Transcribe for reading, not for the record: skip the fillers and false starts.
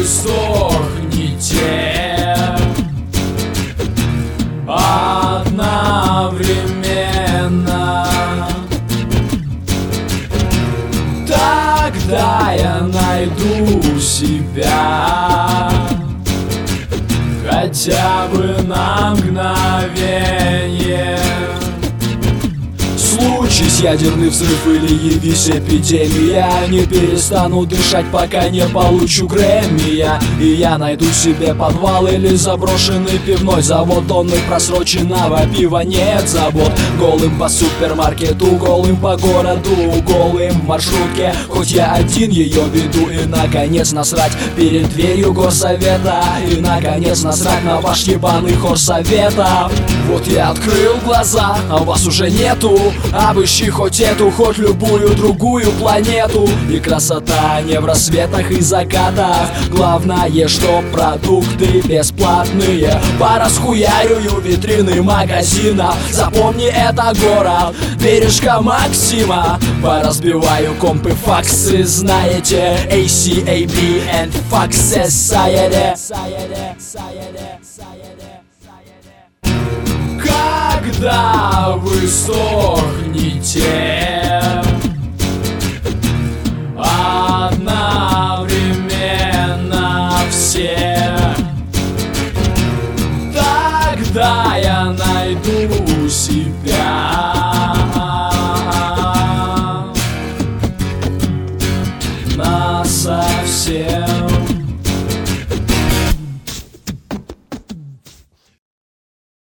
сохнете одновременно, тогда я найду себя хотя бы на мгновение. Случись ядерный взрыв или явись эпидемия, не перестану дышать, пока не получу Грэмми. И я найду себе подвал или заброшенный пивной завод. Тонны просроченного пива, нет забот. Голым по супермаркету, голым по городу, голым в маршрутке, хоть я один ее веду. И наконец насрать перед дверью горсовета, и наконец насрать на ваш ебаный хор советов. Вот я открыл глаза, а вас уже нету. Обыщи хоть эту, хоть любую другую планету. И красота не в рассветах и закатах. Главное, что продукты бесплатные. Порасхуярю витрины магазина. Запомни, это город бережка Максима. Поразбиваю компы, факсы, знаете. ACAB and Fuck Society. Когда вы сохнете